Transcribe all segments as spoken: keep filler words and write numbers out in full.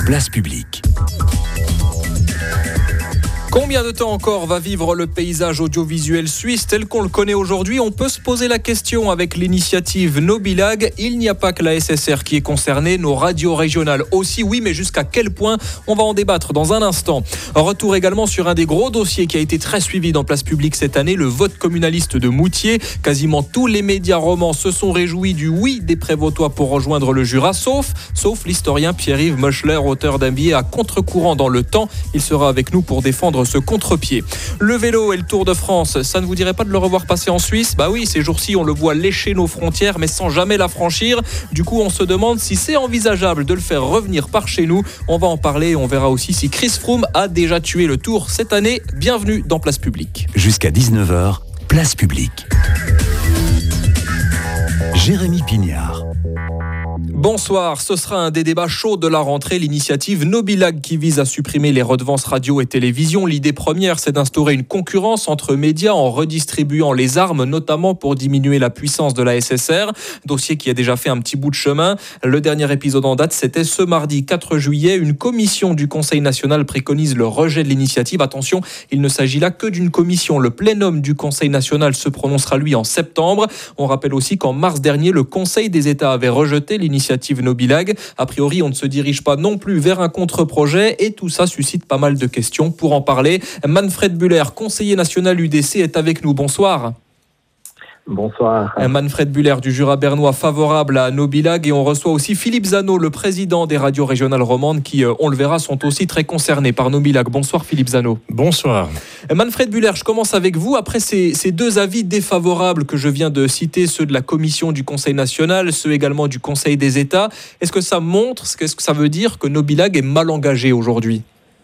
Place publique. Combien de temps encore va vivre le paysage audiovisuel suisse tel qu'on le connaît aujourd'hui ? On peut se poser la question avec l'initiative Nobilag. Il n'y a pas que la S S R qui est concernée, nos radios régionales aussi, oui, mais jusqu'à quel point ? On va en débattre dans un instant. Retour également sur un des gros dossiers qui a été très suivi dans Place Publique cette année, le vote communaliste de Moutier. Quasiment tous les médias romans se sont réjouis du oui des Prévôtois pour rejoindre le Jura, sauf, sauf l'historien Pierre-Yves Moschler, auteur d'un billet à contre-courant dans le temps. Il sera avec nous pour défendre ce contre-pied. Le vélo et le Tour de France, ça ne vous dirait pas de le revoir passer en Suisse ? Bah oui, ces jours-ci, on le voit lécher nos frontières, mais sans jamais la franchir. Du coup, on se demande si c'est envisageable de le faire revenir par chez nous. On va en parler et on verra aussi si Chris Froome a déjà tué le Tour cette année. Bienvenue dans Place Publique. Jusqu'à dix-neuf heures, Place Publique. Jérémy Pignard. Bonsoir, ce sera un des débats chauds de la rentrée, l'initiative Nobilag qui vise à supprimer les redevances radio et télévision. L'idée première, c'est d'instaurer une concurrence entre médias en redistribuant les armes, notamment pour diminuer la puissance de la S S R. Dossier qui a déjà fait un petit bout de chemin. Le dernier épisode en date, c'était ce mardi quatre juillet. Une commission du Conseil national préconise le rejet de l'initiative. Attention, il ne s'agit là que d'une commission. Le plénum du Conseil national se prononcera lui en septembre. On rappelle aussi qu'en mars dernier, le Conseil des États avait rejeté l'initiative Nobilag. A priori, on ne se dirige pas non plus vers un contre-projet et tout ça suscite pas mal de questions. Pour en parler, Manfred Buller, conseiller national U D C, est avec nous. Bonsoir. Bonsoir. Manfred Buller du Jura bernois, favorable à Nobilag, et on reçoit aussi Philippe Zano, le président des radios régionales romandes qui, on le verra, sont aussi très concernés par Nobilag. Bonsoir Philippe Zano. Bonsoir. Manfred Buller, je commence avec vous. Après ces, ces deux avis défavorables que je viens de citer, ceux de la commission du Conseil national, ceux également du Conseil des États, est-ce que ça montre, est-ce que ça veut dire que Nobilag est mal engagé aujourd'hui ?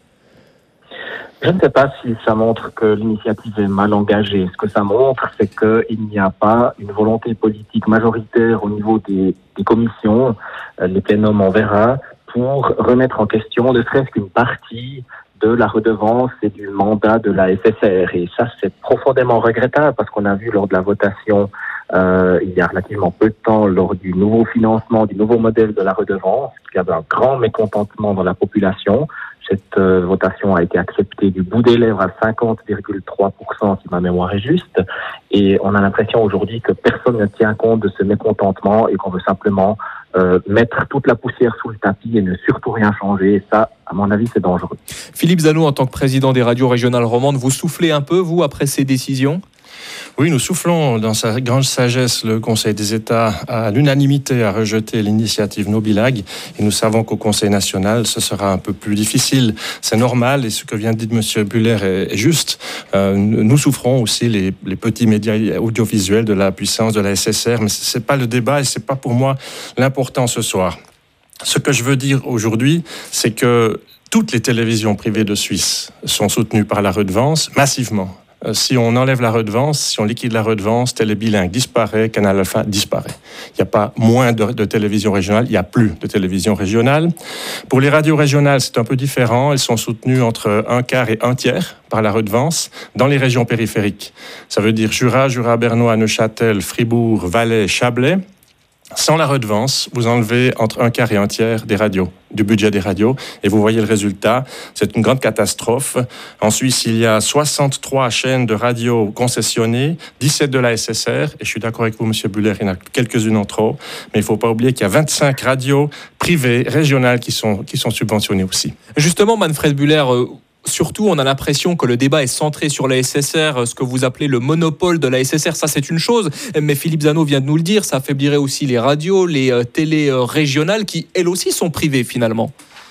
Je ne sais pas si ça montre que l'initiative est mal engagée. Ce que ça montre, c'est qu'il n'y a pas une volonté politique majoritaire au niveau des, des commissions, les plénums on verra, pour remettre en question ne serait-ce qu'une partie de la redevance et du mandat de la S S R. Et ça, c'est profondément regrettable parce qu'on a vu lors de la votation euh, il y a relativement peu de temps, lors du nouveau financement, du nouveau modèle de la redevance, qu'il y avait un grand mécontentement dans la population. Cette euh, votation a été acceptée du bout des lèvres à cinquante virgule trois pour cent si ma mémoire est juste. Et on a l'impression aujourd'hui que personne ne tient compte de ce mécontentement et qu'on veut simplement euh, mettre toute la poussière sous le tapis et ne surtout rien changer. Et ça, à mon avis, c'est dangereux. Philippe Zano, en tant que président des radios régionales romandes, vous soufflez un peu, vous, après ces décisions ? Oui, nous soufflons dans sa grande sagesse. Le Conseil des États à l'unanimité a rejeté l'initiative Nobilag et nous savons qu'au Conseil national, ce sera un peu plus difficile. C'est normal et ce que vient de dire M. Buller est, est juste. Euh, nous souffrons aussi, les, les petits médias audiovisuels, de la puissance de la S S R, mais ce n'est pas le débat et ce n'est pas pour moi l'important ce soir. Ce que je veux dire aujourd'hui, c'est que toutes les télévisions privées de Suisse sont soutenues par la redevance massivement. Si on enlève la redevance, si on liquide la redevance, Télébilingue disparaît, Canal Alpha disparaît. Il n'y a pas moins de, de télévision régionale, il n'y a plus de télévision régionale. Pour les radios régionales, c'est un peu différent. Elles sont soutenues entre un quart et un tiers par la redevance dans les régions périphériques. Ça veut dire Jura, Jura bernois, Neuchâtel, Fribourg, Valais, Chablais. Sans la redevance, vous enlevez entre un quart et un tiers des radios, du budget des radios, et vous voyez le résultat, c'est une grande catastrophe. En Suisse, il y a soixante-trois chaînes de radio concessionnées, dix-sept de la S S R, et je suis d'accord avec vous, M. Buller, il y en a quelques-unes en trop, mais il ne faut pas oublier qu'il y a vingt-cinq radios privées, régionales, qui sont, qui sont subventionnées aussi. Justement, Manfred Buller, euh... surtout, on a l'impression que le débat est centré sur la S S R, ce que vous appelez le monopole de la S S R, ça c'est une chose, mais Philippe Zano vient de nous le dire, ça affaiblirait aussi les radios, les euh, télés euh, régionales qui, elles aussi, sont privées finalement.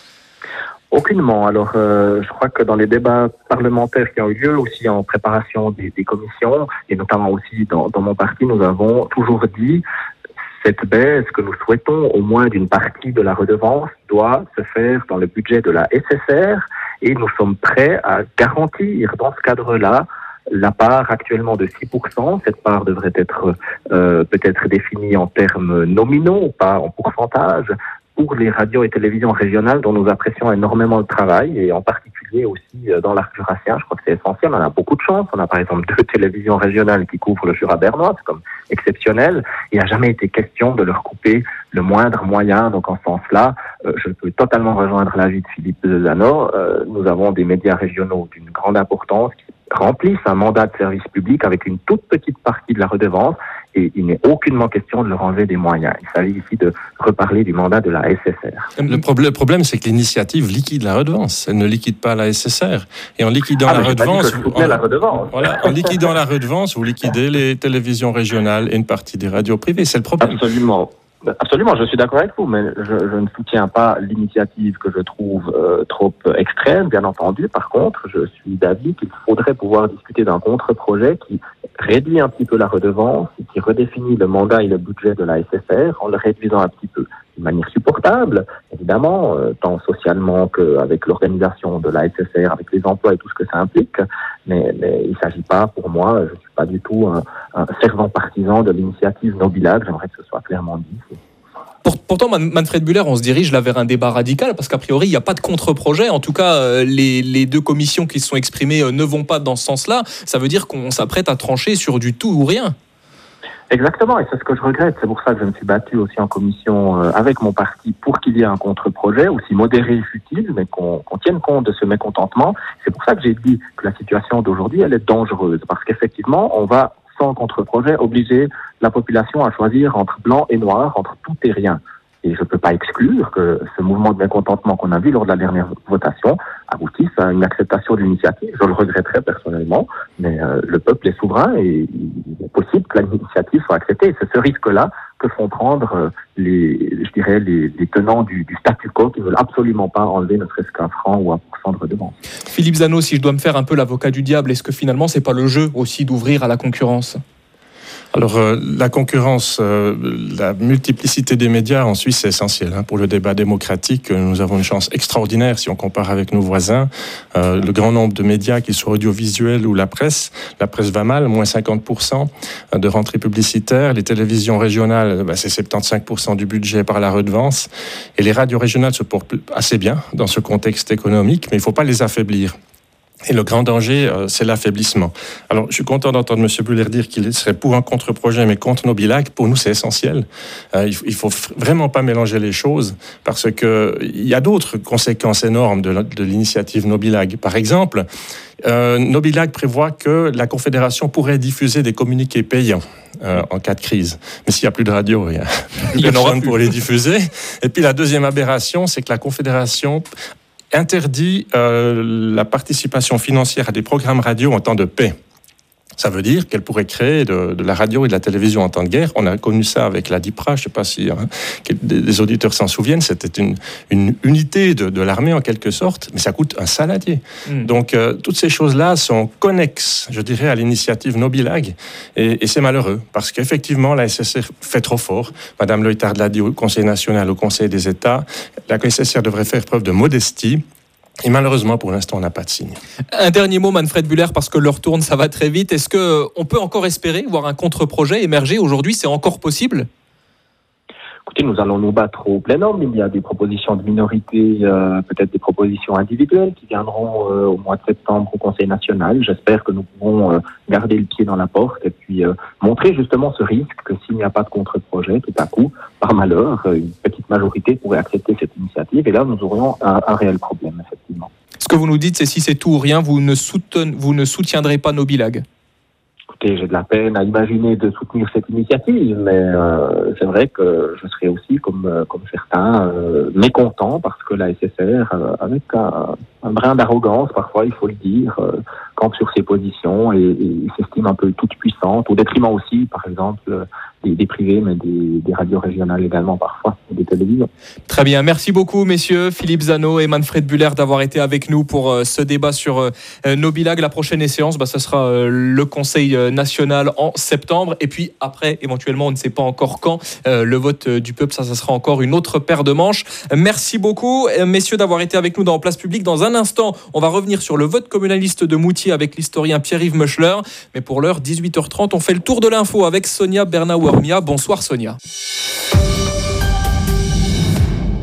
Aucunement. Alors, euh, je crois que dans les débats parlementaires qui ont eu lieu, aussi en préparation des, des commissions, et notamment aussi dans, dans mon parti, nous avons toujours dit cette baisse que nous souhaitons, au moins d'une partie de la redevance, doit se faire dans le budget de la S S R, et nous sommes prêts à garantir dans ce cadre-là la part actuellement de six pour cent. Cette part devrait être euh, peut-être définie en termes nominaux, pas en pourcentage, pour les radios et télévisions régionales dont nous apprécions énormément le travail, et en particulier aussi dans l'arc jurassien. Je crois que c'est essentiel, on a beaucoup de chance. On a par exemple deux télévisions régionales qui couvrent le Jura bernois, c'est comme exceptionnel. Il n'a jamais été question de leur couper le moindre moyen. Donc en ce sens-là, euh, je peux totalement rejoindre l'avis de Philippe Zano. Euh, nous avons des médias régionaux d'une grande importance qui remplissent un mandat de service public avec une toute petite partie de la redevance, et il n'est aucunement question de leur enlever des moyens. Il s'agit ici de reparler du mandat de la S S R. Le, problème, le problème, c'est que l'initiative liquide la redevance. Elle ne liquide pas la S S R. Et en liquidant ah, la redevance, vous, en, la redevance. Voilà, en liquidant la redevance, vous liquidez les télévisions régionales et une partie des radios privées. C'est le problème. Absolument. Absolument, je suis d'accord avec vous, mais je, je ne soutiens pas l'initiative que je trouve euh, trop extrême, bien entendu. Par contre, je suis d'avis qu'il faudrait pouvoir discuter d'un contre-projet qui réduit un petit peu la redevance, et qui redéfinit le mandat et le budget de la S S R en le réduisant un petit peu d'une manière supportable, évidemment, euh, tant socialement qu'avec l'organisation de la S S R, avec les emplois et tout ce que ça implique. Mais, mais il ne s'agit pas, pour moi, je ne suis pas du tout un, un fervent partisan de l'initiative Nobilag. J'aimerais que ce soit clairement dit. Pour, pourtant, Manfred Buller, on se dirige là vers un débat radical, parce qu'a priori, il n'y a pas de contre-projet. En tout cas, euh, les, les deux commissions qui se sont exprimées euh, ne vont pas dans ce sens-là. Ça veut dire qu'on s'apprête à trancher sur du tout ou rien. Exactement, et c'est ce que je regrette. C'est pour ça que je me suis battu aussi en commission euh, avec mon parti pour qu'il y ait un contre-projet, aussi modéré et futile, mais qu'on, qu'on tienne compte de ce mécontentement. C'est pour ça que j'ai dit que la situation d'aujourd'hui, elle est dangereuse, parce qu'effectivement, on va, sans contre-projet, obliger la population à choisir entre blanc et noir, entre tout et rien. Et je ne peux pas exclure que ce mouvement de mécontentement qu'on a vu lors de la dernière votation aboutisse à une acceptation de l'initiative. Je le regretterais personnellement, mais euh, le peuple est souverain et il est possible que l'initiative soit acceptée. Et c'est ce risque-là que font prendre euh, les, je dirais, les, les tenants du, du statu quo qui ne veulent absolument pas enlever ne serait-ce qu'un franc ou un pourcent de redevance. Philippe Zano, si je dois me faire un peu l'avocat du diable, est-ce que finalement c'est pas le jeu aussi d'ouvrir à la concurrence ? Alors, euh, la concurrence, euh, la multiplicité des médias en Suisse, c'est essentiel hein, pour le débat démocratique. Nous avons une chance extraordinaire si on compare avec nos voisins. Euh, le grand nombre de médias, qu'ils soient audiovisuels ou la presse, la presse va mal, moins cinquante pour cent de rentrées publicitaires. Les télévisions régionales, bah, c'est soixante-quinze pour cent du budget par la redevance. Et les radios régionales se portent assez bien dans ce contexte économique, mais il ne faut pas les affaiblir. Et le grand danger, euh, c'est l'affaiblissement. Alors, je suis content d'entendre M. Buller dire qu'il serait pour un contre-projet, mais contre Nobilag. Pour nous, c'est essentiel. Euh, il, il faut vraiment pas mélanger les choses, parce que il y a d'autres conséquences énormes de, la, de l'initiative Nobilag. Par exemple, euh, Nobilag prévoit que la Confédération pourrait diffuser des communiqués payants euh, en cas de crise. Mais s'il n'y a plus de radio, il y a il y en aura plus pour les diffuser. Et puis la deuxième aberration, c'est que la Confédération interdit euh, la participation financière à des programmes radio en temps de paix. Ça veut dire qu'elle pourrait créer de, de la radio et de la télévision en temps de guerre. On a connu ça avec la DIPRA, je ne sais pas si hein, des auditeurs s'en souviennent, c'était une, une unité de, de l'armée en quelque sorte, mais ça coûte un saladier. Mm. Donc euh, toutes ces choses-là sont connexes, je dirais, à l'initiative Nobilag, et, et c'est malheureux, parce qu'effectivement la S S R fait trop fort. Madame Leuthard l'a dit au Conseil national, au Conseil des États, la S S R devrait faire preuve de modestie. Et malheureusement, pour l'instant, on n'a pas de signe. Un dernier mot, Manfred Buller, parce que l'heure tourne, ça va très vite. Est-ce qu'on peut encore espérer voir un contre-projet émerger aujourd'hui ? C'est encore possible ? Écoutez, nous allons nous battre au plein nombre. Il y a des propositions de minorité, euh, peut-être des propositions individuelles qui viendront euh, au mois de septembre au Conseil national. J'espère que nous pourrons euh, garder le pied dans la porte et puis euh, montrer justement ce risque que s'il n'y a pas de contre-projet, tout à coup, par malheur, une petite majorité pourrait accepter cette initiative et là, nous aurions un, un réel problème, effectivement. Ce que vous nous dites, c'est si c'est tout ou rien, vous ne, souten, vous ne soutiendrez pas Nobilag. Écoutez, j'ai de la peine à imaginer de soutenir cette initiative, mais euh, c'est vrai que je serais aussi, comme, comme certains, euh, mécontent parce que la S S R, euh, avec un, un brin d'arrogance, parfois, il faut le dire, euh, campe sur ses positions et, et s'estime un peu toute puissante, au détriment aussi, par exemple, des, des privés, mais des, des radios régionales également parfois, et des télévisions. Très bien, merci beaucoup messieurs, Philippe Zano et Manfred Buller d'avoir été avec nous pour euh, ce débat sur euh, Nobilag. La prochaine séance, bah, ce sera euh, le Conseil national en septembre, et puis après, éventuellement, on ne sait pas encore quand, euh, le vote euh, du peuple, ça, ça sera encore une autre paire de manches. Merci beaucoup, euh, messieurs, d'avoir été avec nous dans Place Publique. Dans un instant, on va revenir sur le vote communaliste de Moutier avec l'historien Pierre-Yves Meuchler, mais pour l'heure, dix-huit heures trente, on fait le tour de l'info avec Sonia Bernauer-Mia. Bonsoir Sonia.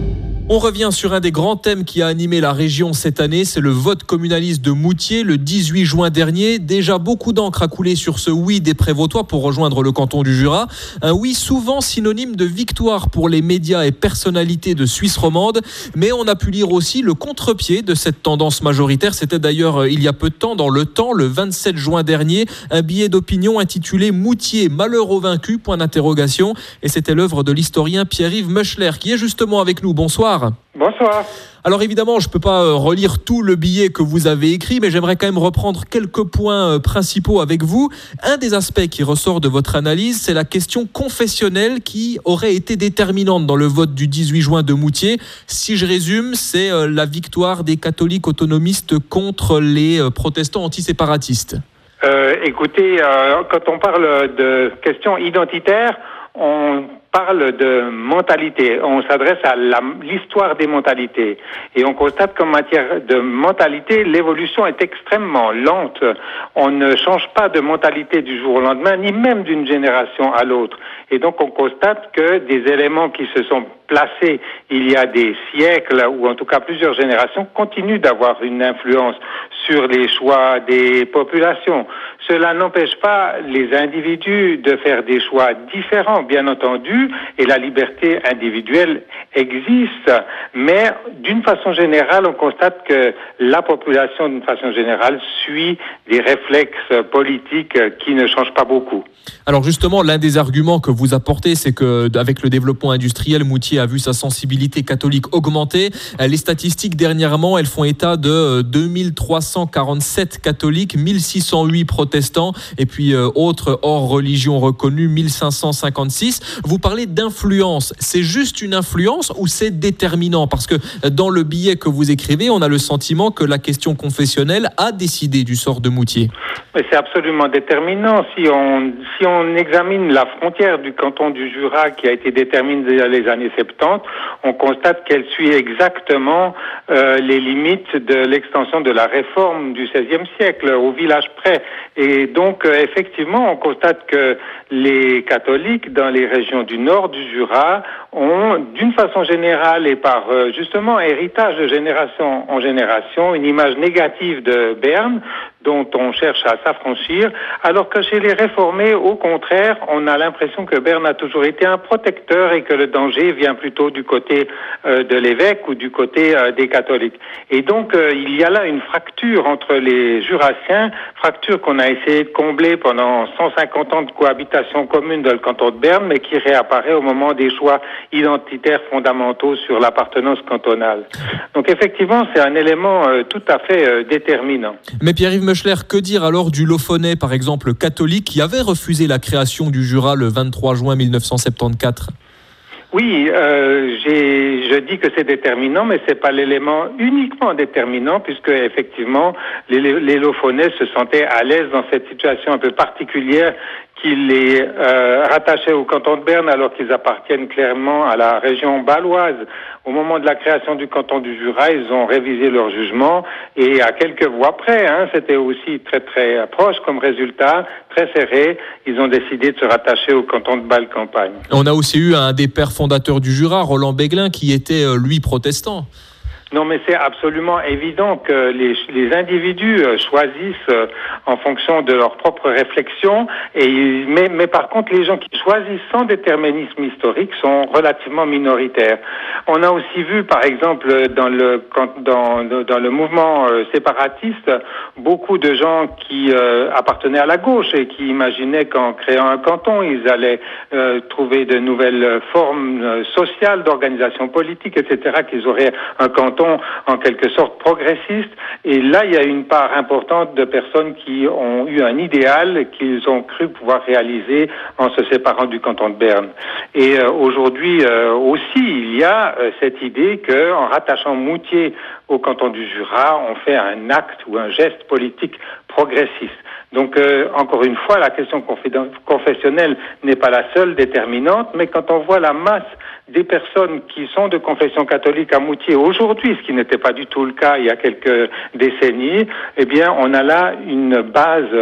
On revient sur un des grands thèmes qui a animé la région cette année, c'est le vote communaliste de Moutier le dix-huit juin dernier. Déjà beaucoup d'encre a coulé sur ce oui des Prévôtois pour rejoindre le canton du Jura. Un oui souvent synonyme de victoire pour les médias et personnalités de Suisse romande. Mais on a pu lire aussi le contre-pied de cette tendance majoritaire. C'était d'ailleurs il y a peu de temps dans Le Temps, le vingt-sept juin dernier, un billet d'opinion intitulé « Moutier, malheur aux vaincus ?» point d'interrogation. Et c'était l'œuvre de l'historien Pierre-Yves Meuchler qui est justement avec nous. Bonsoir. Bonsoir. Alors évidemment, je ne peux pas relire tout le billet que vous avez écrit, mais j'aimerais quand même reprendre quelques points principaux avec vous. Un des aspects qui ressort de votre analyse, c'est la question confessionnelle qui aurait été déterminante dans le vote du dix-huit juin de Moutier. Si je résume, c'est la victoire des catholiques autonomistes contre les protestants antiséparatistes. Euh, écoutez, euh, quand on parle de questions identitaires, on parle de mentalité, on s'adresse à la, l'histoire des mentalités et on constate qu'en matière de mentalité, l'évolution est extrêmement lente. On ne change pas de mentalité du jour au lendemain, ni même d'une génération à l'autre. Et donc on constate que des éléments qui se sont placés il y a des siècles, ou en tout cas plusieurs générations, continuent d'avoir une influence sur les choix des populations. Cela n'empêche pas les individus de faire des choix différents, bien entendu, et la liberté individuelle existe, mais d'une façon générale, on constate que la population, d'une façon générale, suit des réflexes politiques qui ne changent pas beaucoup. Alors justement, l'un des arguments que vous apportez, c'est qu'avec le développement industriel, Moutier a vu sa sensibilité catholique augmenter. Les statistiques dernièrement, elles font état de deux mille trois cent quarante-sept catholiques, mille six cent huit protestants et puis euh, autres hors religion reconnus, mille cinq cent cinquante-six. Vous parlez d'influence. C'est juste une influence ou c'est déterminant? Parce que dans le billet que vous écrivez, on a le sentiment que la question confessionnelle a décidé du sort de Moutier. Mais c'est absolument déterminant. Si on, si on examine la frontière du canton du Jura qui a été déterminée dans les années soixante-dix, on constate qu'elle suit exactement euh, les limites de l'extension de la réforme du seizième siècle, au village près. Et donc, euh, effectivement, on constate que les catholiques dans les régions du nord du Jura ont, d'une façon générale et par euh, justement héritage de génération en génération, une image négative de Berne dont on cherche à s'affranchir, alors que chez les réformés, au contraire, on a l'impression que Berne a toujours été un protecteur et que le danger vient plutôt du côté euh, de l'évêque ou du côté euh, des catholiques. Et donc, euh, il y a là une fracture entre les Jurassiens, fracture qu'on a essayé de combler pendant cent cinquante ans de cohabitation commune dans le canton de Berne, mais qui réapparaît au moment des choix identitaires fondamentaux sur l'appartenance cantonale. Donc, effectivement, c'est un élément euh, tout à fait euh, déterminant. Mais Pierre-Yves Meuchler, que dire alors du Lofonais, par exemple, catholique, qui avait refusé la création du Jura le vingt-trois juin mille neuf cent soixante-quatorze? Oui, euh, j'ai, je dis que c'est déterminant, mais c'est pas l'élément uniquement déterminant, puisque effectivement, les, les Lofonais se sentaient à l'aise dans cette situation un peu particulière qui les euh, rattachait au canton de Berne alors qu'ils appartiennent clairement à la région baloise. Au moment de la création du canton du Jura, ils ont révisé leur jugement et à quelques voix près, hein, c'était aussi très très proche comme résultat, très serré, ils ont décidé de se rattacher au canton de Bâle-Campagne. On a aussi eu un des pères fondateurs du Jura, Roland Béglin, qui était euh, lui protestant. Non, mais c'est absolument évident que les, les individus choisissent en fonction de leur propre réflexion. Et mais, mais par contre, les gens qui choisissent sans déterminisme historique sont relativement minoritaires. On a aussi vu, par exemple, dans le dans dans le mouvement séparatiste, beaucoup de gens qui euh, appartenaient à la gauche et qui imaginaient qu'en créant un canton, ils allaient euh, trouver de nouvelles formes sociales d'organisation politique, et cetera, qu'ils auraient un canton en quelque sorte progressiste. Et là, il y a une part importante de personnes qui ont eu un idéal qu'ils ont cru pouvoir réaliser en se séparant du canton de Berne. Et euh, aujourd'hui euh, aussi, il y a euh, cette idée qu'en rattachant Moutier au canton du Jura, on fait un acte ou un geste politique progressiste. Donc, euh, encore une fois, la question confessionnelle n'est pas la seule déterminante, mais quand on voit la masse des personnes qui sont de confession catholique à Moutier aujourd'hui, ce qui n'était pas du tout le cas il y a quelques décennies, eh bien, on a là une base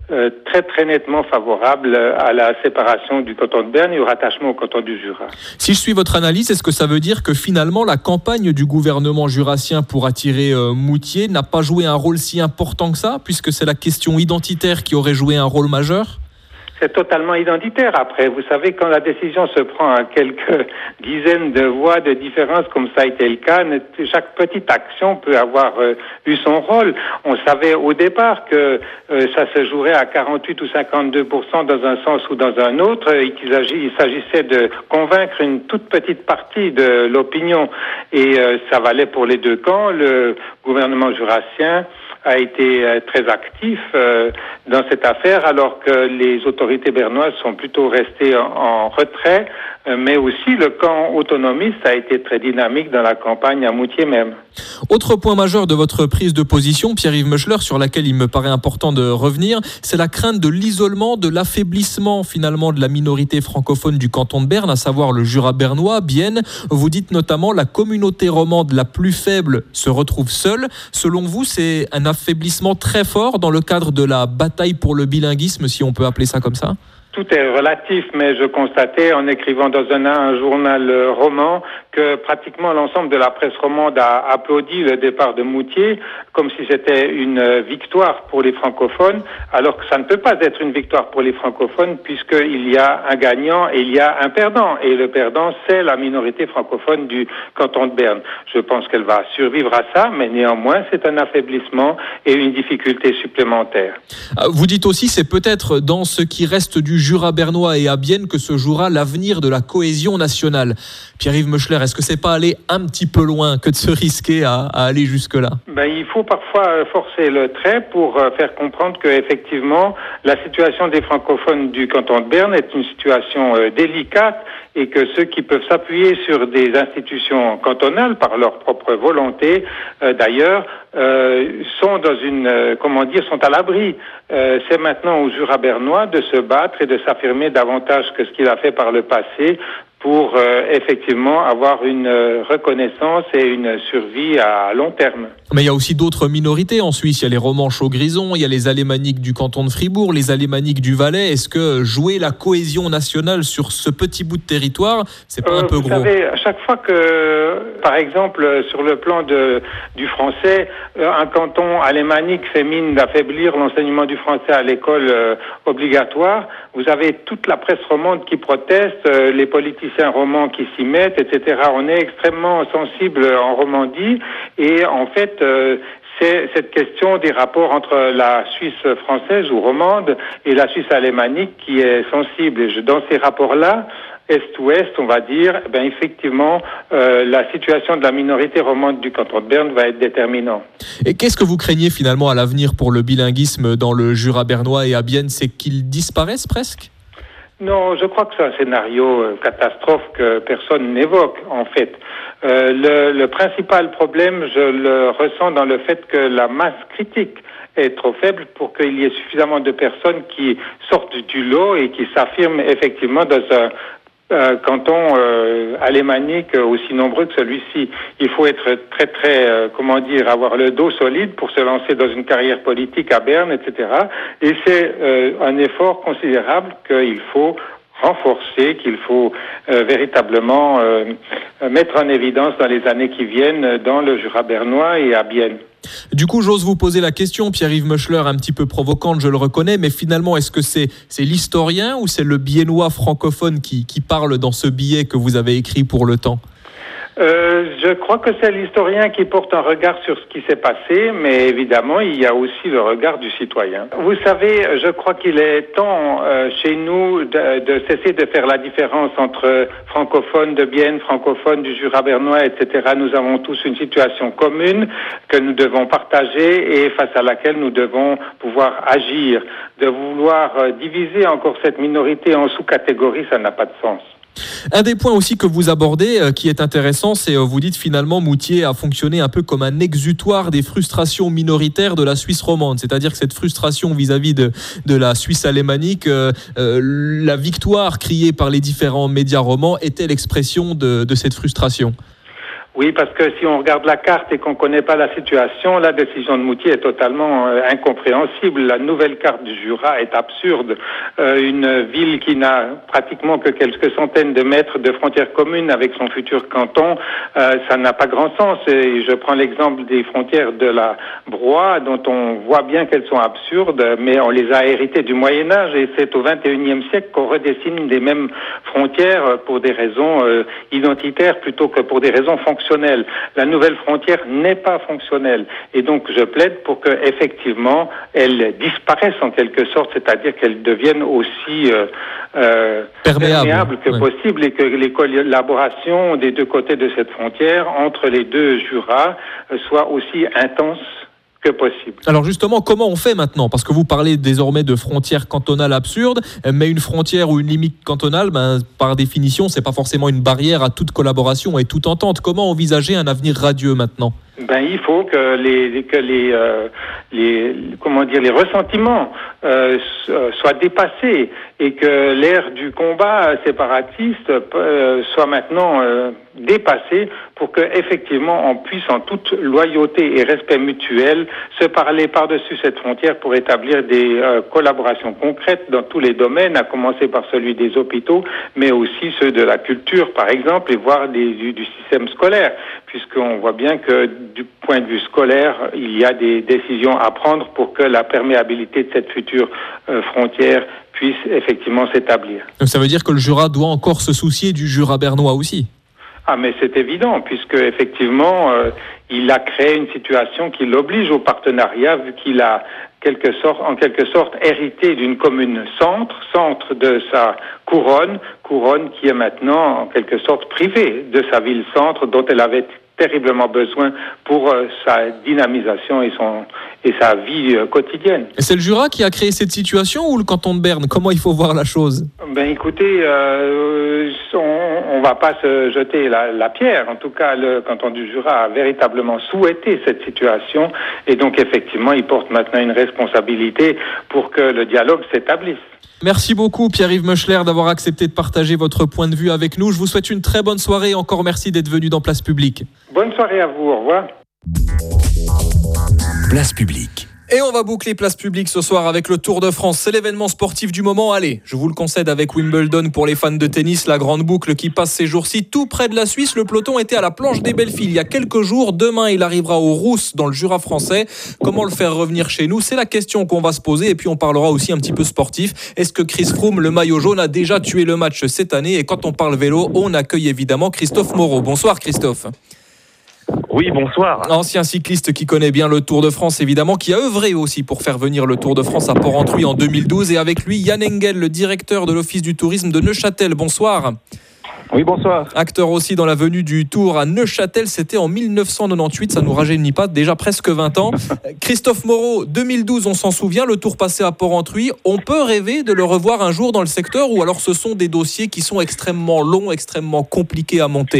euh, très très nettement favorable à la séparation du canton de Berne et au rattachement au canton du Jura. Si je suis votre analyse, est-ce que ça veut dire que finalement la campagne du gouvernement jurassien pour attirer euh, Moutier n'a pas joué un rôle si important que ça, puisque c'est la question identitaire qui aurait joué un rôle majeur ? C'est totalement identitaire. Après, vous savez, quand la décision se prend à quelques dizaines de voix de différence, comme ça a été le cas, chaque petite action peut avoir euh, eu son rôle. On savait au départ que euh, ça se jouerait à quarante-huit ou cinquante-deux pour cent dans un sens ou dans un autre, et qu'il il s'agissait de convaincre une toute petite partie de l'opinion. Et euh, ça valait pour les deux camps. Le gouvernement jurassien a été euh, très actif euh, dans cette affaire, alors que les autorités bernoises sont plutôt restées en, en retrait, euh, mais aussi le camp autonomiste a été très dynamique dans la campagne à Moutier même. Autre point majeur de votre prise de position, Pierre-Yves Meuchler, sur laquelle il me paraît important de revenir, c'est la crainte de l'isolement, de l'affaiblissement finalement de la minorité francophone du canton de Berne, à savoir le Jura bernois, Bienne. Vous dites notamment la communauté romande la plus faible se retrouve seule. Selon vous, c'est un affaiblissement très fort dans le cadre de la bataille pour le bilinguisme, si on peut appeler ça comme ça ? Tout est relatif, mais je constatais en écrivant dans un, un journal euh, roman que pratiquement l'ensemble de la presse romande a applaudi le départ de Moutier comme si c'était une euh, victoire pour les francophones, alors que ça ne peut pas être une victoire pour les francophones puisqu'il y a un gagnant et il y a un perdant. Et le perdant, c'est la minorité francophone du canton de Berne. Je pense qu'elle va survivre à ça, mais néanmoins, c'est un affaiblissement et une difficulté supplémentaire. Vous dites aussi, c'est peut-être dans ce qui reste du Jura bernois et à Bienne que se jouera l'avenir de la cohésion nationale. Pierre-Yves Meuchler, est-ce que c'est pas aller un petit peu loin que de se risquer à, à aller jusque-là ? Ben, il faut parfois forcer le trait pour faire comprendre que effectivement la situation des francophones du canton de Berne est une situation euh, délicate et que ceux qui peuvent s'appuyer sur des institutions cantonales par leur propre volonté, euh, d'ailleurs, euh, sont dans une, euh, comment dire, sont à l'abri. Euh, c'est maintenant au Jura bernois de se battre et de s'affirmer davantage que ce qu'il a fait par le passé pour euh, effectivement avoir une euh, reconnaissance et une survie à long terme. Mais il y a aussi d'autres minorités en Suisse. Il y a les Romanches au Grison, il y a les Alémaniques du canton de Fribourg, les Alémaniques du Valais. Est-ce que jouer la cohésion nationale sur ce petit bout de territoire, c'est pas euh, un peu vous gros ? Vous savez, à chaque fois que, par exemple, sur le plan de, du français, un canton alémanique fait mine d'affaiblir l'enseignement du français à l'école euh, obligatoire, vous avez toute la presse romande qui proteste, euh, les politiciens romans qui s'y mettent, et cetera. On est extrêmement sensible en Romandie et en fait, euh, c'est cette question des rapports entre la Suisse française ou romande et la Suisse alémanique qui est sensible. Et je, dans ces rapports-là, Est-Ouest, on va dire, ben effectivement, euh, la situation de la minorité romande du canton de Berne va être déterminante. Et qu'est-ce que vous craignez finalement à l'avenir pour le bilinguisme dans le Jura bernois et à Bienne ? C'est qu'il disparaisse presque ? Non, je crois que c'est un scénario euh, catastrophe que personne n'évoque, en fait. Euh, le, le principal problème, je le ressens dans le fait que la masse critique est trop faible pour qu'il y ait suffisamment de personnes qui sortent du lot et qui s'affirment effectivement dans un Euh, canton euh, alémanique aussi nombreux que celui-ci. Il faut être très très, euh, comment dire, avoir le dos solide pour se lancer dans une carrière politique à Berne, et cetera. Et c'est euh, un effort considérable qu'il faut renforcer, qu'il faut euh, véritablement euh, mettre en évidence dans les années qui viennent dans le Jura bernois et à Bienne. Du coup, j'ose vous poser la question, Pierre-Yves Meuchler, un petit peu provocante, je le reconnais, mais finalement, est-ce que c'est, c'est l'historien ou c'est le biennois francophone qui, qui parle dans ce billet que vous avez écrit pour Le Temps ? Euh, je crois que c'est l'historien qui porte un regard sur ce qui s'est passé, mais évidemment, il y a aussi le regard du citoyen. Vous savez, je crois qu'il est temps euh, chez nous de, de cesser de faire la différence entre francophones de Bienne, francophones du Jura bernois, et cetera. Nous avons tous une situation commune que nous devons partager et face à laquelle nous devons pouvoir agir. De vouloir euh, diviser encore cette minorité en sous-catégories, ça n'a pas de sens. Un des points aussi que vous abordez, euh, qui est intéressant, c'est euh, vous dites finalement Moutier a fonctionné un peu comme un exutoire des frustrations minoritaires de la Suisse romande, c'est-à-dire que cette frustration vis-à-vis de, de la Suisse alémanique, euh, euh, la victoire criée par les différents médias romans était l'expression de, de cette frustration. Oui, parce que si on regarde la carte et qu'on ne connaît pas la situation, la décision de Moutier est totalement euh, incompréhensible. La nouvelle carte du Jura est absurde. Euh, une ville qui n'a pratiquement que quelques centaines de mètres de frontières communes avec son futur canton, euh, ça n'a pas grand sens. Et je prends l'exemple des frontières de la Broye, dont on voit bien qu'elles sont absurdes, mais on les a héritées du Moyen-Âge et c'est au vingt et unième siècle qu'on redessine les mêmes frontières pour des raisons euh, identitaires plutôt que pour des raisons fonctionnelles. La nouvelle frontière n'est pas fonctionnelle et donc je plaide pour que effectivement elle disparaisse en quelque sorte, c'est-à-dire qu'elle devienne aussi euh, euh, perméable, perméable que ouais. possible et que les collaborations des deux côtés de cette frontière entre les deux Jura euh, soient aussi intenses que possible. Alors justement, comment on fait maintenant ? Parce que vous parlez désormais de frontières cantonales absurdes, mais une frontière ou une limite cantonale, ben, par définition, c'est pas forcément une barrière à toute collaboration et toute entente. Comment envisager un avenir radieux maintenant ? Ben, il faut que les que les euh, les comment dire les ressentiments euh, soient dépassés et que l'ère du combat séparatiste euh, soit maintenant euh, dépassée pour que effectivement on puisse en toute loyauté et respect mutuel se parler par-dessus cette frontière pour établir des euh, collaborations concrètes dans tous les domaines, à commencer par celui des hôpitaux, mais aussi ceux de la culture par exemple et voire des, du, du système scolaire, puisqu'on voit bien que du point de vue scolaire, il y a des décisions à prendre pour que la perméabilité de cette future euh, frontière puisse effectivement s'établir. Donc ça veut dire que le Jura doit encore se soucier du Jura bernois aussi ? Ah mais c'est évident, puisque effectivement, euh, il a créé une situation qui l'oblige au partenariat, vu qu'il a quelque sorte, en quelque sorte hérité d'une commune centre, centre de sa couronne, couronne qui est maintenant en quelque sorte privée de sa ville centre dont elle avait terriblement besoin pour euh, sa dynamisation et son et sa vie euh, quotidienne. Et c'est le Jura qui a créé cette situation ou le canton de Berne ? Comment il faut voir la chose ? Ben écoutez, euh, on, on va pas se jeter la, la pierre. En tout cas, le canton du Jura a véritablement souhaité cette situation et donc effectivement, il porte maintenant une responsabilité pour que le dialogue s'établisse. Merci beaucoup Pierre-Yves Meuchler d'avoir accepté de partager votre point de vue avec nous. Je vous souhaite une très bonne soirée et encore merci d'être venu dans Place Publique. Bonne soirée à vous, au revoir. Place Publique. Et on va boucler Place Publique ce soir avec le Tour de France. C'est l'événement sportif du moment. Allez, je vous le concède avec Wimbledon pour les fans de tennis, la grande boucle qui passe ces jours-ci tout près de la Suisse. Le peloton était à la planche des Belleville il y a quelques jours. Demain, il arrivera aux Rousses dans le Jura français. Comment le faire revenir chez nous ? C'est la question qu'on va se poser. Et puis on parlera aussi un petit peu sportif. Est-ce que Chris Froome, le maillot jaune, a déjà tué le match cette année ? Et quand on parle vélo, on accueille évidemment Christophe Moreau. Bonsoir Christophe. Oui, bonsoir. Ancien cycliste qui connaît bien le Tour de France, évidemment, qui a œuvré aussi pour faire venir le Tour de France à Port-Entruy en deux mille douze. Et avec lui, Yann Engel, le directeur de l'Office du tourisme de Neuchâtel. Bonsoir. Oui, bonsoir. Acteur aussi dans la venue du Tour à Neuchâtel, c'était en dix-neuf cent quatre-vingt-dix-huit, ça nous rajeunit pas, déjà presque vingt ans. Christophe Moreau, deux mille douze, on s'en souvient, le Tour passé à Port-Entruy. On peut rêver de le revoir un jour dans le secteur ou alors ce sont des dossiers qui sont extrêmement longs, extrêmement compliqués à monter ?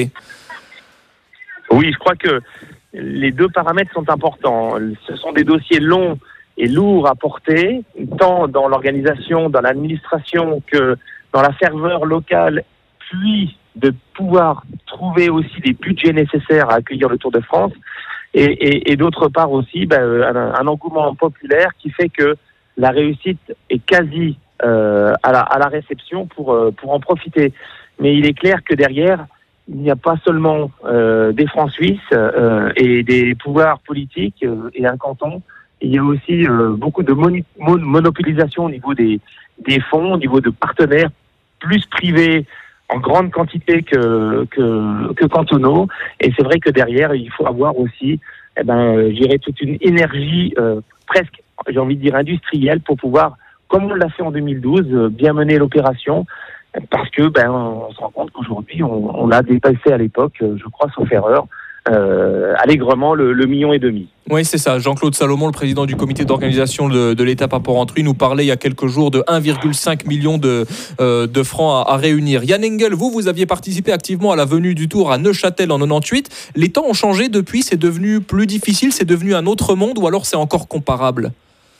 Oui, je crois que les deux paramètres sont importants. Ce sont des dossiers longs et lourds à porter, tant dans l'organisation, dans l'administration que dans la ferveur locale, puis de pouvoir trouver aussi des budgets nécessaires à accueillir le Tour de France. Et, et, et d'autre part aussi, ben, un, un engouement populaire qui fait que la réussite est quasi euh, à, la, à la réception pour, euh, pour en profiter. Mais il est clair que derrière, il n'y a pas seulement euh, des francs suisses euh, et des pouvoirs politiques euh, et un canton. Il y a aussi euh, beaucoup de mon- mon- monopolisation au niveau des, des fonds, au niveau de partenaires plus privés en grande quantité que, que, que cantonaux. Et c'est vrai que derrière, il faut avoir aussi, eh ben, euh, je dirais, toute une énergie euh, presque, j'ai envie de dire, industrielle pour pouvoir, comme on l'a fait en deux mille douze, euh, bien mener l'opération. Parce que ben on se rend compte qu'aujourd'hui on, on a dépassé à l'époque, je crois sauf erreur, euh, allègrement le, le million et demi. Oui, c'est ça. Jean-Claude Salomon, le président du comité d'organisation de, de l'étape à Port-Entruy, nous parlait il y a quelques jours de un virgule cinq million de, euh, de francs à, à réunir. Yann Engel, vous, vous aviez participé activement à la venue du Tour à Neuchâtel en quatre-vingt-dix-huit. Les temps ont changé depuis, c'est devenu plus difficile, c'est devenu un autre monde ou alors c'est encore comparable ?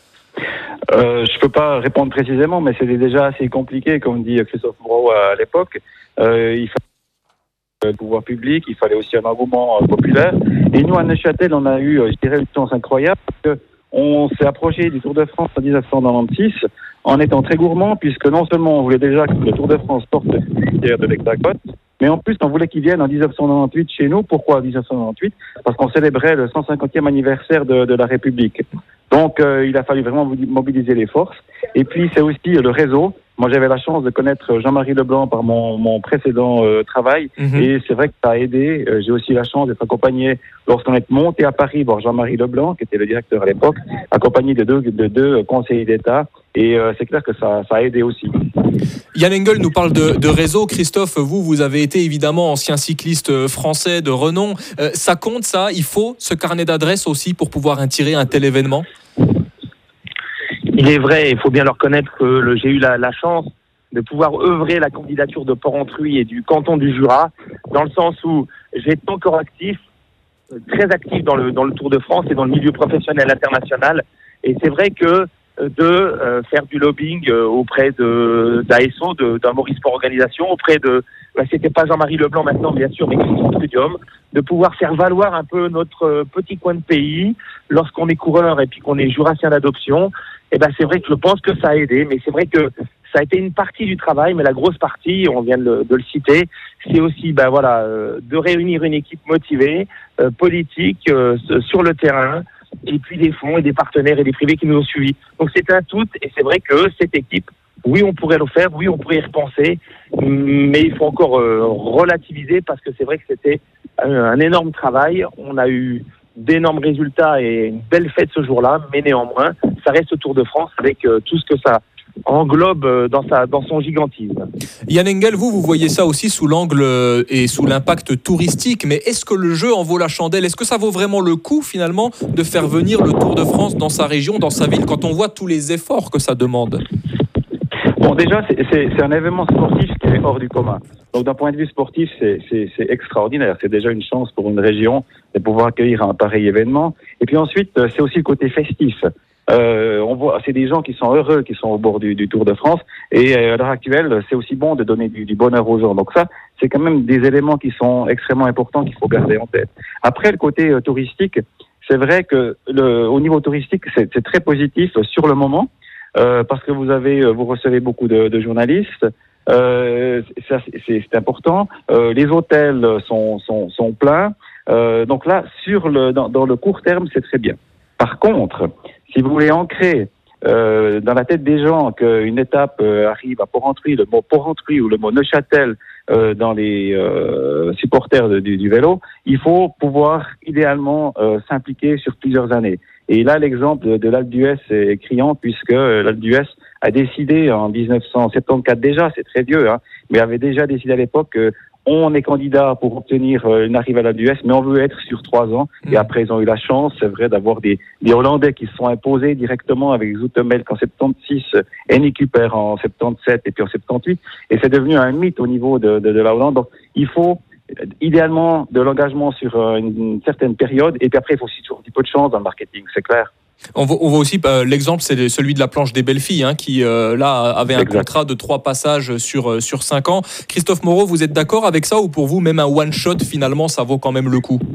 Euh, je ne peux pas répondre précisément, mais c'était déjà assez compliqué, comme dit Christophe Moreau à l'époque. Euh, il le pouvoir public, il fallait aussi un engouement euh, populaire. Et nous, à Neuchâtel, on a eu, euh, je dirais, une chance incroyable, parce que on s'est approché du Tour de France en dix-neuf cent quatre-vingt-seize en étant très gourmand, puisque non seulement on voulait déjà que le Tour de France sorte de de l'Hexagone, mais en plus on voulait qu'il vienne en dix-neuf cent quatre-vingt-huit chez nous. Pourquoi dix-neuf cent quatre-vingt-huit? Parce qu'on célébrait le cent cinquantième anniversaire de, de la République. Donc euh, il a fallu vraiment mobiliser les forces. Et puis c'est aussi le réseau. Moi, j'avais la chance de connaître Jean-Marie Leblanc par mon, mon précédent euh, travail. Mmh. Et c'est vrai que ça a aidé. Euh, j'ai aussi la chance d'être accompagné, lorsqu'on est monté à Paris, voir Jean-Marie Leblanc, qui était le directeur à l'époque, accompagné de deux, de deux conseillers d'État. Et euh, c'est clair que ça, ça a aidé aussi. Yann Engel nous parle de, de réseau. Christophe, vous, vous avez été évidemment ancien cycliste français de renom. Euh, ça compte, ça? Il faut ce carnet d'adresses aussi pour pouvoir attirer un tel événement? Il est vrai, il faut bien le reconnaître que le, j'ai eu la, la chance de pouvoir œuvrer la candidature de Port-Entruy et du canton du Jura, dans le sens où j'étais encore actif, très actif dans le, dans le Tour de France et dans le milieu professionnel international. Et c'est vrai que de euh, faire du lobbying euh, auprès de d'A S O, de, d'un Maurice Sport Organisation, auprès de, bah, c'était pas Jean-Marie Leblanc maintenant bien sûr, mais Christian Trudium, de pouvoir faire valoir un peu notre euh, petit coin de pays lorsqu'on est coureur et puis qu'on est jurassien d'adoption. Et ben c'est vrai que je pense que ça a aidé, mais c'est vrai que ça a été une partie du travail, mais la grosse partie, on vient de le, de le citer, c'est aussi ben voilà euh, de réunir une équipe motivée, euh, politique, euh, sur le terrain, et puis des fonds et des partenaires et des privés qui nous ont suivis. Donc c'est un tout, et c'est vrai que cette équipe, oui on pourrait le faire, oui on pourrait y repenser, mais il faut encore euh, relativiser parce que c'est vrai que c'était un, un énorme travail. On a eu d'énormes résultats et une belle fête ce jour-là, mais néanmoins, ça reste le Tour de France avec euh, tout ce que ça englobe euh, dans, sa, dans son gigantisme. Yann Engel, vous, vous voyez ça aussi sous l'angle euh, et sous l'impact touristique, mais est-ce que le jeu en vaut la chandelle? Est-ce que ça vaut vraiment le coup, finalement, de faire venir le Tour de France dans sa région, dans sa ville, quand on voit tous les efforts que ça demande? Bon, déjà, c'est, c'est, c'est un événement sportif qui est hors du commun. Donc, d'un point de vue sportif, c'est, c'est, c'est extraordinaire. C'est déjà une chance pour une région de pouvoir accueillir un pareil événement. Et puis ensuite, c'est aussi le côté festif. Euh, on voit, c'est des gens qui sont heureux, qui sont au bord du, du Tour de France. Et à l'heure actuelle, c'est aussi bon de donner du, du bonheur aux gens. Donc ça, c'est quand même des éléments qui sont extrêmement importants qu'il faut garder en tête. Après, le côté euh, touristique, c'est vrai que le, au niveau touristique, c'est, c'est très positif sur le moment. Euh, parce que vous avez, vous recevez beaucoup de, de journalistes, euh, ça, c'est, c'est important. Euh, les hôtels sont, sont, sont pleins. Euh, donc là, sur le, dans, dans le court terme, c'est très bien. Par contre, si vous voulez ancrer euh, dans la tête des gens qu'une étape euh, arrive à Port-Entruy, le mot Port-Entruy ou le mot Neuchâtel euh, dans les euh, supporters de, du, du vélo, il faut pouvoir idéalement euh, s'impliquer sur plusieurs années. Et là, l'exemple de l'Alpe d'Huez est criant, puisque l'Alpe d'Huez a décidé en dix-neuf cent soixante-quatorze déjà, c'est très vieux, hein, mais avait déjà décidé à l'époque qu'on est candidat pour obtenir une arrivée à l'Alpe d'Huez, mais on veut être sur trois ans. Mmh. Et après, ils ont eu la chance, c'est vrai, d'avoir des, des Hollandais qui se sont imposés directement avec Zoetemelk en soixante-seize, Hennie Kuper en soixante-dix-sept et puis en soixante-dix-huit. Et c'est devenu un mythe au niveau de, de, de la Hollande. Donc, il faut idéalement de l'engagement sur une, une certaine période, et puis après il faut aussi toujours un petit peu de chance dans le marketing, c'est clair. On voit, on voit aussi euh, l'exemple, c'est celui de la planche des belles filles, hein, qui euh, là avait un exact. contrat de trois passages sur euh, sur cinq ans. Christophe Moreau, vous êtes d'accord avec ça, ou pour vous même un one shot finalement ça vaut quand même le coup?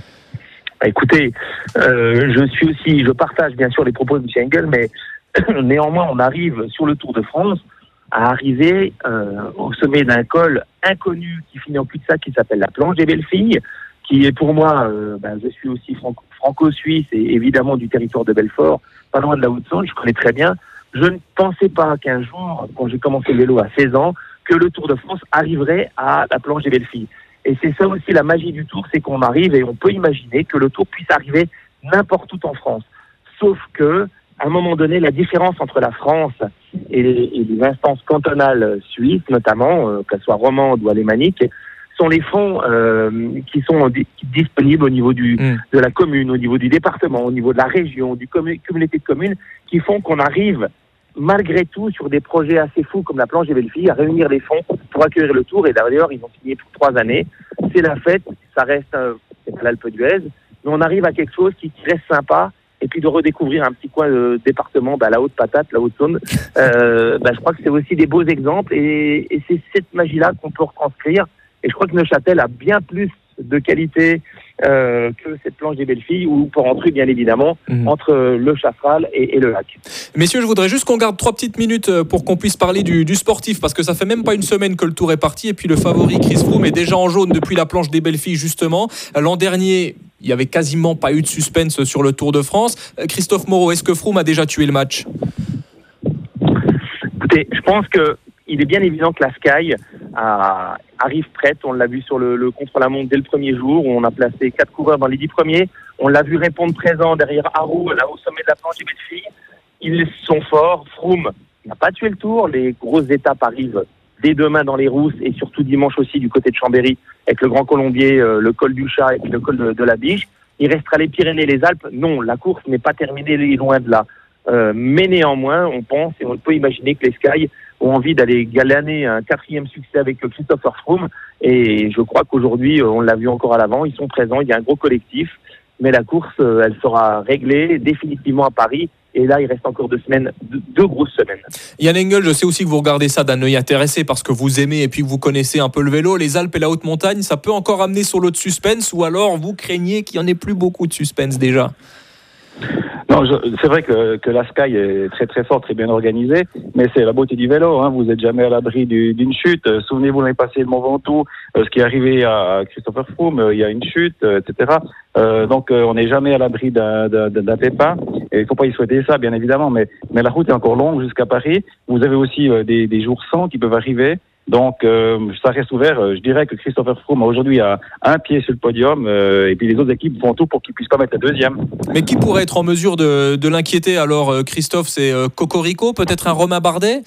Bah, écoutez, euh, je suis aussi, je partage bien sûr les propos de M. Engel, mais néanmoins on arrive sur le Tour de France à arriver euh, au sommet d'un col inconnu qui finit en cul-de-sac, qui s'appelle la planche des belles filles, qui est pour moi, euh, ben, je suis aussi franco- franco-suisse et évidemment du territoire de Belfort, pas loin de la Haute-Saône, je connais très bien. Je ne pensais pas qu'un jour, quand j'ai commencé le vélo à seize ans, que le Tour de France arriverait à la planche des belles filles. Et c'est ça aussi la magie du Tour, c'est qu'on arrive et on peut imaginer que le Tour puisse arriver n'importe où en France. Sauf que, à un moment donné, la différence entre la France et les, et les instances cantonales suisses, notamment, euh, qu'elles soient romandes ou alémaniques, sont les fonds euh, qui sont di- disponibles au niveau du, mmh. de la commune, au niveau du département, au niveau de la région, du commun- communauté de communes, qui font qu'on arrive, malgré tout, sur des projets assez fous comme la planche des belles filles, à réunir les fonds pour accueillir le Tour. Et d'ailleurs, ils ont signé pour trois années. C'est la fête, ça reste, euh, c'est pas l'Alpe d'Huez, mais on arrive à quelque chose qui, qui reste sympa. Et puis de redécouvrir un petit coin de département, bah, la Haute-Patate, la Haute-Saône, euh, bah, je crois que c'est aussi des beaux exemples. Et, et c'est cette magie-là qu'on peut retranscrire. Et je crois que Neuchâtel a bien plus de qualité euh, que cette planche des Belles-Filles, ou pour entrer bien évidemment mmh. entre le Chaffral et, et le Lac. Messieurs, je voudrais juste qu'on garde trois petites minutes pour qu'on puisse parler du, du sportif, parce que ça fait même pas une semaine que le tour est parti, et puis le favori Chris Froome est déjà en jaune depuis la planche des Belles-Filles justement. L'an dernier, il n'y avait quasiment pas eu de suspense sur le Tour de France. Christophe Moreau, est-ce que Froome a déjà tué le match ? Écoutez, je pense que il est bien évident que la Sky a, arrive prête. On l'a vu sur le, le contre-la-montre dès le premier jour, où on a placé quatre coureurs dans les dix premiers. On l'a vu répondre présent derrière Arroux, là au sommet de la planche des Belles-Filles. Ils sont forts. Froome n'a pas tué le Tour. Les grosses étapes arrivent dès demain dans les Rousses, et surtout dimanche aussi du côté de Chambéry, avec le Grand Colombier, euh, le col du Chat et puis le col de, de la Biche. Il restera les Pyrénées, les Alpes. Non, la course n'est pas terminée, loin de là. Euh, mais néanmoins, on pense et on peut imaginer que les Sky ont envie d'aller galaner un quatrième succès avec Christopher Froome. Et je crois qu'aujourd'hui, on l'a vu encore à l'avant, ils sont présents, il y a un gros collectif. Mais la course, elle sera réglée définitivement à Paris. Et là, il reste encore deux semaines, deux, deux grosses semaines. Yann Engel, je sais aussi que vous regardez ça d'un œil intéressé parce que vous aimez et puis que vous connaissez un peu le vélo. Les Alpes et la haute montagne, ça peut encore amener sur l'eau de suspense, ou alors vous craignez qu'il n'y en ait plus beaucoup de suspense déjà? Non, je, c'est vrai que, que la Sky est très très forte, très bien organisée, mais c'est la beauté du vélo. Hein. Vous n'êtes jamais à l'abri du, d'une chute. Euh, souvenez-vous l'année passée le Mont Ventoux, euh, ce qui est arrivé à Christopher Froome, euh, il y a une chute, euh, et cetera. Euh, donc euh, on n'est jamais à l'abri d'un, d'un, d'un pépin. Et il ne faut pas y souhaiter ça, bien évidemment, mais, mais la route est encore longue jusqu'à Paris. Vous avez aussi euh, des, des jours sans qui peuvent arriver. Donc, euh, ça reste ouvert. Je dirais que Christopher Froome aujourd'hui a un pied sur le podium, euh, et puis les autres équipes font tout pour qu'il puisse pas mettre le deuxième. Mais qui pourrait être en mesure de, de l'inquiéter alors, Christophe? C'est euh, Cocorico, peut-être un Romain Bardet?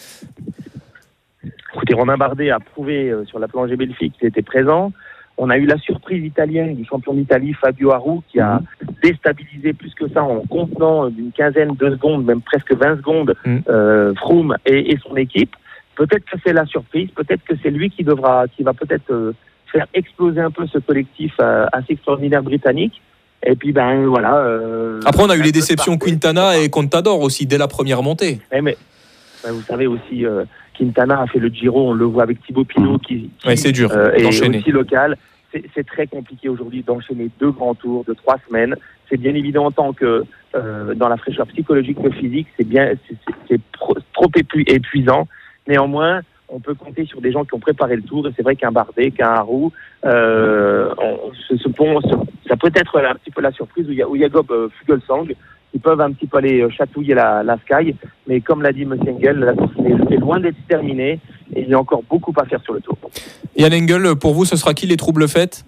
Écoutez, Romain Bardet a prouvé euh, sur la planche des Belles-Filles qu'il était présent. On a eu la surprise italienne du champion d'Italie, Fabio Aru, qui a déstabilisé plus que ça en contenant d'une quinzaine de secondes, même presque vingt secondes, mmh. euh, Froome et, et son équipe. Peut-être que c'est la surprise, peut-être que c'est lui qui devra, qui va peut-être euh, faire exploser un peu ce collectif euh, assez extraordinaire britannique. Et puis ben voilà. Euh, Après on a eu les déceptions Quintana et Contador aussi dès la première montée. Mais, mais ben, vous savez aussi, euh, Quintana a fait le Giro, on le voit avec Thibaut Pinot qui, qui ouais, c'est dur euh, est d'enchaîner. Aussi local. C'est, c'est très compliqué aujourd'hui d'enchaîner deux grands tours de trois semaines. C'est bien évident en tant que euh, dans la fraîcheur psychologique que physique, c'est bien, c'est, c'est, c'est pro, trop épuisant. Néanmoins, on peut compter sur des gens qui ont préparé le tour, et c'est vrai qu'un Bardet, qu'un Arroux, euh, on, ce, ce pont, ce, ça peut être un petit peu la surprise, où il y a, où il y a Gob euh, Fugelsang, qui peuvent un petit peu aller chatouiller la, la Sky, mais comme l'a dit M. Engel, la course est, est loin d'être terminée, et il y a encore beaucoup à faire sur le tour. Yann Engel, pour vous, ce sera qui les troubles faits?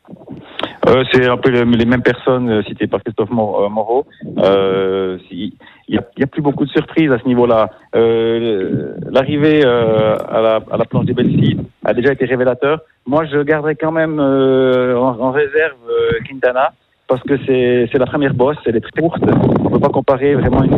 Euh, c'est un peu les, les mêmes personnes euh, citées par Christophe Moreau. Euh, il n'y a, a plus beaucoup de surprises à ce niveau-là. Euh, l'arrivée euh, à, la, à la planche des Belles-Filles a déjà été révélateur. Moi, je garderai quand même euh, en, en réserve euh, Quintana, parce que c'est, c'est la première bosse, elle est très courte. On ne peut pas comparer vraiment une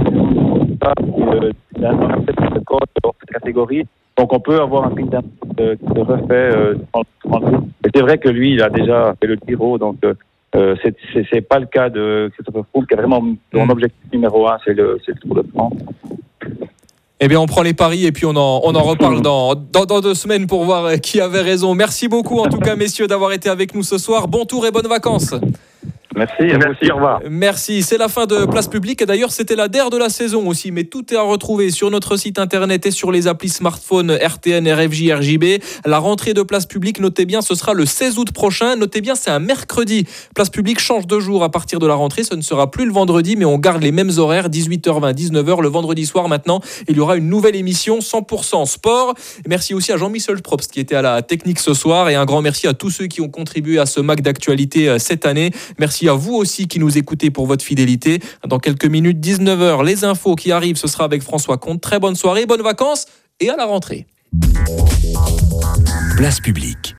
euh, d'un cette catégorie. Donc on peut avoir un Quintana euh, qui se refait euh, dans le tour. Et c'est vrai que lui, il a déjà fait le Giro, donc euh, c'est, c'est, c'est pas le cas de Christopher Froome, qui est vraiment son objectif numéro un, c'est le, c'est le Tour de France. Eh bien, on prend les paris et puis on en, on en reparle dans, dans, dans deux semaines pour voir qui avait raison. Merci beaucoup en tout cas, messieurs, d'avoir été avec nous ce soir. Bon tour et bonnes vacances. Merci, merci, au revoir. Merci, c'est la fin de Place Publique. Et d'ailleurs, c'était la D E R de la saison aussi. Mais tout est à retrouver sur notre site internet et sur les applis smartphone R T N, R F J, R J B. La rentrée de Place Publique, notez bien, ce sera le seize août prochain. Notez bien, c'est un mercredi. Place Publique change de jour à partir de la rentrée. Ce ne sera plus le vendredi, mais on garde les mêmes horaires, dix-huit heures vingt, dix-neuf heures. Le vendredi soir, maintenant, il y aura une nouvelle émission cent pour cent sport. Et merci aussi à Jean-Michel Probst qui était à la technique ce soir. Et un grand merci à tous ceux qui ont contribué à ce M A C d'actualité cette année. Merci à vous aussi qui nous écoutez pour votre fidélité. Dans quelques minutes, dix-neuf heures, les infos qui arrivent, ce sera avec François Comte. Très bonne soirée, bonnes vacances et à la rentrée. Place Publique.